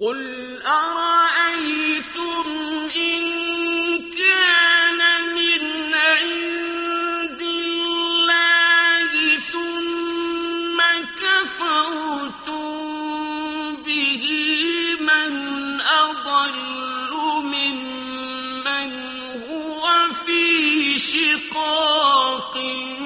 قُلْ أَرَأَيْتُمْ إِن كَانَ مِنْ عِندِ اللَّهِ ثُمَّ كَفَرْتُم بِهِ مَنْ أَضَلُّ مِمَّنْ هُوَ فِي شِقَاقٍ